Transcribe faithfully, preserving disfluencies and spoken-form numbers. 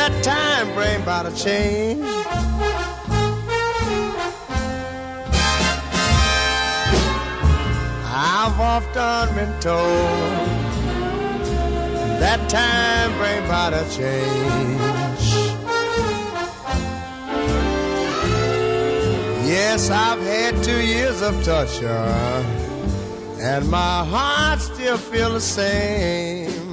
that time bring about a change. I've often been told that time bring about a change. Yes, I've had two years of torture, and my heart still feels the same.